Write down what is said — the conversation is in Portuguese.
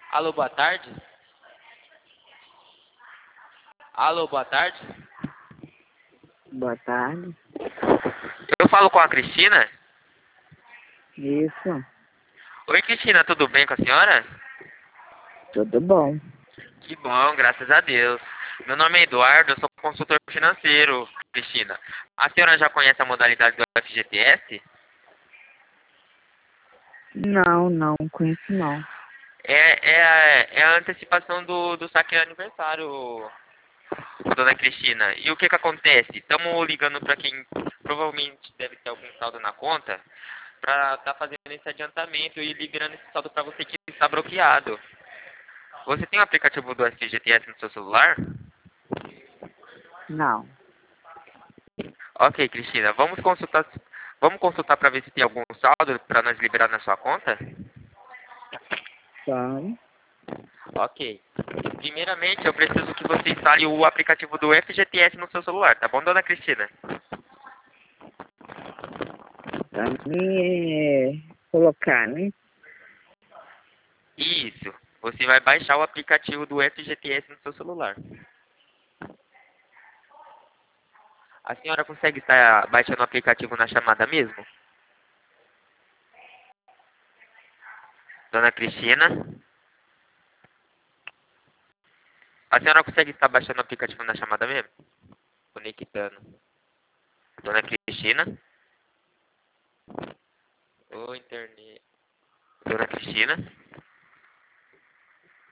Alô, boa tarde. Alô, boa tarde. Boa tarde. Eu falo com a Cristina. Isso, Oi, Cristina, tudo bem com a senhora? tudo bom. Que bom, graças a Deus. Meu nome é Eduardo, eu sou consultor financeiro, Cristina. A senhora já conhece a modalidade do FGTS? Não, conheço não. É a antecipação do saque aniversário, dona Cristina. E o que que acontece? Estamos ligando para quem provavelmente deve ter algum saldo na conta, para estar fazendo esse adiantamento e liberando esse saldo para você que está bloqueado. Você tem o aplicativo do FGTS no seu celular? Não. Ok, Cristina, vamos consultar para ver se tem algum saldo para nós liberar na sua conta? Vamos. Ok. Primeiramente, eu preciso que você instale o aplicativo do FGTS no seu celular, tá bom, dona Cristina? Pra mim colocar, né? Isso. Você vai baixar o aplicativo do FGTS no seu celular. A senhora consegue estar baixando o aplicativo na chamada mesmo? Dona Cristina? A senhora consegue estar baixando o aplicativo na chamada mesmo? Conectando. Dona Cristina? Ô, internet. Dona Cristina?